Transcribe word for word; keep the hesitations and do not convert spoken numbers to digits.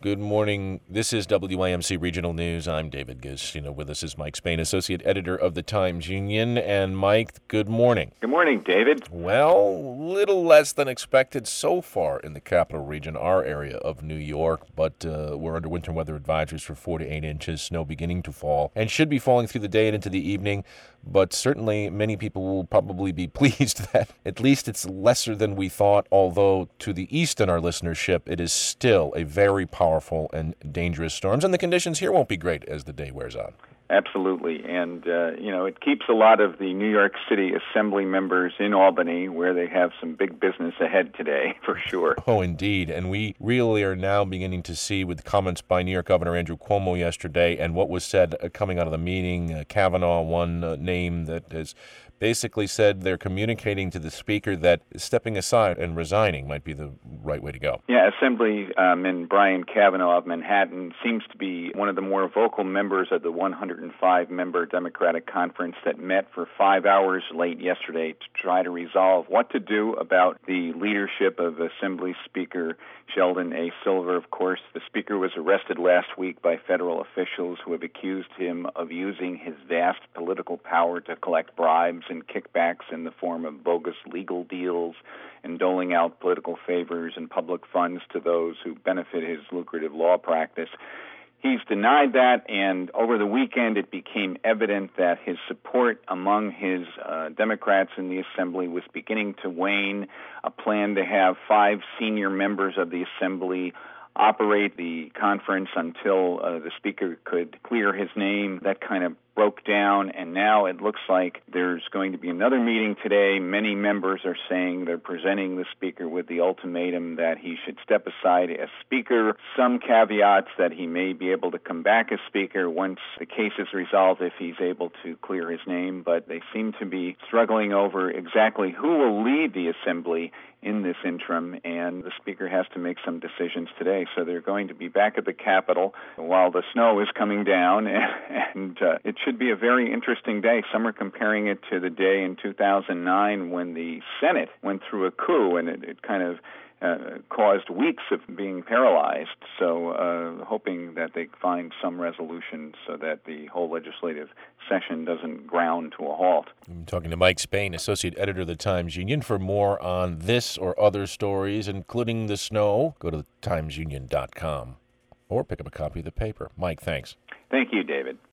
Good morning. This is W I M C Regional News. I'm David Gish. You know, with us is Mike Spain, Associate Editor of the Times-Union. And Mike, good morning. Good morning, David. Well, little less than expected so far in the capital region, our area of New York, but uh, we're under winter weather advisories for four to eight inches, snow beginning to fall, and should be falling through the day and into the evening. But certainly many people will probably be pleased that at least it's lesser than we thought, although to the east in our listenership, it is still a very powerful and dangerous storm, and the conditions here won't be great as the day wears on. Absolutely. And, uh, you know, it keeps a lot of the New York City Assembly members in Albany, where they have some big business ahead today, for sure. Oh, indeed. And we really are now beginning to see, with comments by New York Governor Andrew Cuomo yesterday and what was said uh, coming out of the meeting, uh, Kavanaugh, one uh, name that has basically said they're communicating to the Speaker that stepping aside and resigning might be the right way to go. Yeah, Assemblyman Brian Kavanaugh of Manhattan seems to be one of the more vocal members of the one hundred five member Democratic Conference that met for five hours late yesterday to try to resolve what to do about the leadership of Assembly Speaker Sheldon A. Silver. Of course, the Speaker was arrested last week by federal officials who have accused him of using his vast political power to collect bribes and kickbacks in the form of bogus legal deals and doling out political favors and public funds to those who benefit his lucrative law practice. He's denied that, and over the weekend it became evident that his support among his uh, Democrats in the Assembly was beginning to wane. A plan to have five senior members of the Assembly operate the conference until uh, the Speaker could clear his name, that kind of broke down, and now it looks like there's going to be another meeting today. Many members are saying they're presenting the Speaker with the ultimatum that he should step aside as Speaker. Some caveats that he may be able to come back as Speaker once the case is resolved if he's able to clear his name, but they seem to be struggling over exactly who will lead the Assembly in this interim, and the Speaker has to make some decisions today. So they're going to be back at the Capitol while the snow is coming down, and, and uh, it should be a very interesting day. Some are comparing it to the day in two thousand nine when the Senate went through a coup, and it, it kind of uh, caused weeks of being paralyzed. So uh, hoping that they find some resolution so that the whole legislative session doesn't ground to a halt. I'm talking to Mike Spain, Associate Editor of the Times-Union. For more on this or other stories, including the snow, go to times union dot com or pick up a copy of the paper. Mike, thanks. Thank you, David.